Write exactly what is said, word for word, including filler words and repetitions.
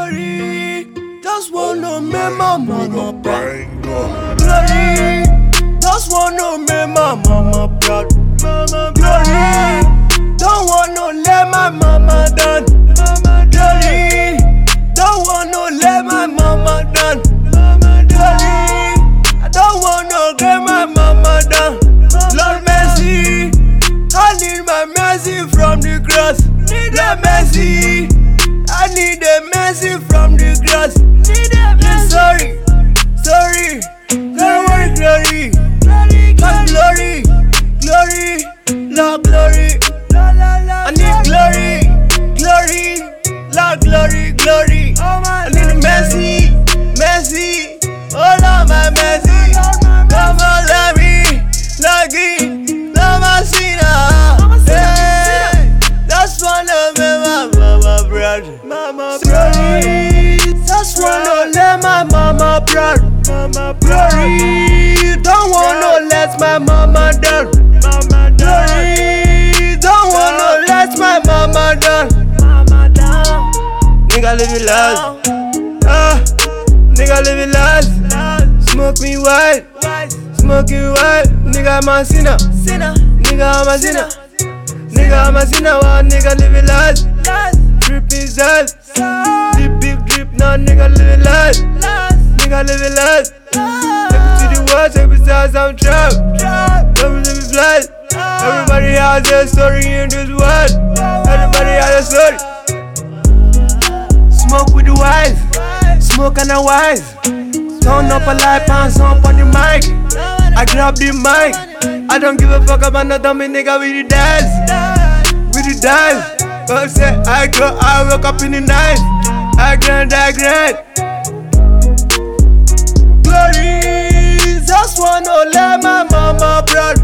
Glory, just wanna make my mama proud. Glory, just wanna make my mama proud. Mama Glory, don't wanna let my mama down. Mama Glory, don't wanna let my mama down. Mama Glory, I don't wanna get my mama down. Lord mercy, I need my mercy from the cross. Lord mercy, I need a mercy from the cross. I'm sorry, sorry, glory, glory, Lord glory, glory, Lord glory. I need glory, glory, Lord glory, glory. I need mercy, mercy, oh Lord my mercy. Come on, let me, lucky, love my sinner. Hey, that's one of my mama brother, mama brother. Just wanna let my mama proud, mama glory. Don't wanna let my mama down, mama glory. Don't wanna let my mama down, mama down. Nigga live it last, ah, nigga live it last. Smoke me white, smoking white. Nigga I'm a sinner, sinner. Nigga I'm a sinner, nigga I'm a sinner. One nigga live it last, drip inside. Deep big drip, now nigga live it last. Nigga live it last. Take me to the world, take me to some trap. Come live it flat. Everybody has their story in this world. Everybody has their story. Smoke with the wife, smoke and a wife. Turn up a light, pants up on the mic. I grab the mic. I don't give a fuck about no dummy nigga with the dance, with the dance. Cause say I go, I wake up in the night. I grind, I grind. Glory, just wanna let my mama proud.